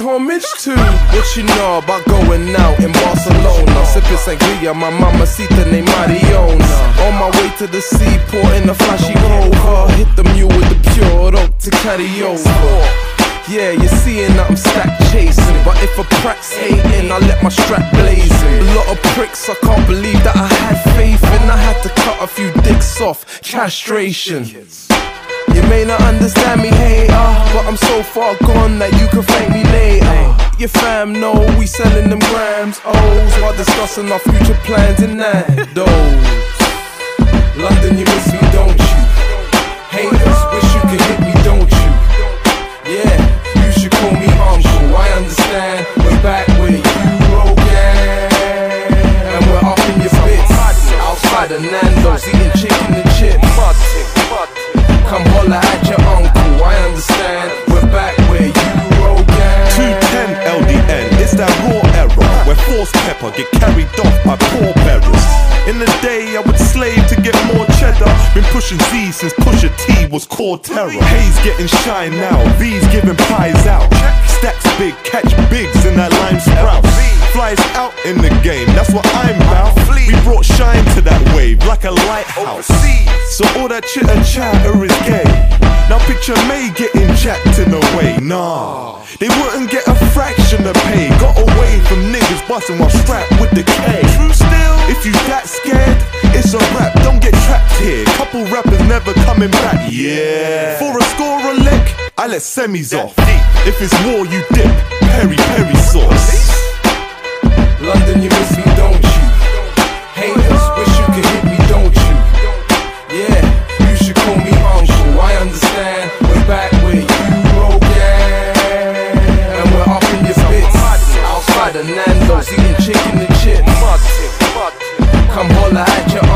homage to. What you know about going out in Barcelona? Sipping sangria, my mamacita named Mariona. On my way to the seaport in a flashy Rover. Hit the mule with the pure to carry over. Yeah, you're seeing that I'm stack chasing, but if a pratt's hating, I let my strap blazing. A lot of pricks, I can't believe that I had faith, and I had to cut a few dicks off, castration. You may not understand me, hater, but I'm so far gone that you can thank me later. Your fam know we selling them grams, O's, while discussing our future plans and that, those. London, you miss me, don't you? Haters, wish you could hit me, don't you? Yeah, you should call me uncle, I understand. We're back with you, Rogan, and we're up in your bits. Outside of Nando's, eating chicken and chips. Come holla at your uncle, I understand. We're back with you, Rogan. 210 LDN, it's that raw era where forced pepper get carried off by poor bearers. In the day I would slave to get more cheddar. Been pushing Z since Pusha T was core terror. Hayes getting shine now, V's giving pies out. Stacks big, catch bigs in that lime sprout. Flies out in the game, that's what I'm about. We brought shine to that wave like a lighthouse. So all that chitter chatter is gay. Now picture May getting jacked in the way. Nah, they wouldn't get a fraction of pay. Got away from niggas busting while strapped with the K. True still, if you that scared, it's a rap, don't get trapped here. Couple rappers never coming back. Yeah, for a score a lick, I let semis off. If it's war you dip, peri sauce. London, you miss me, don't you? Haters, wish you could hit me, don't you? Yeah, you should call me uncle, I understand. We're back with you, Rogan, and we're up in your bits. Outside of Nando's, eating chicken and chips. Come holla at your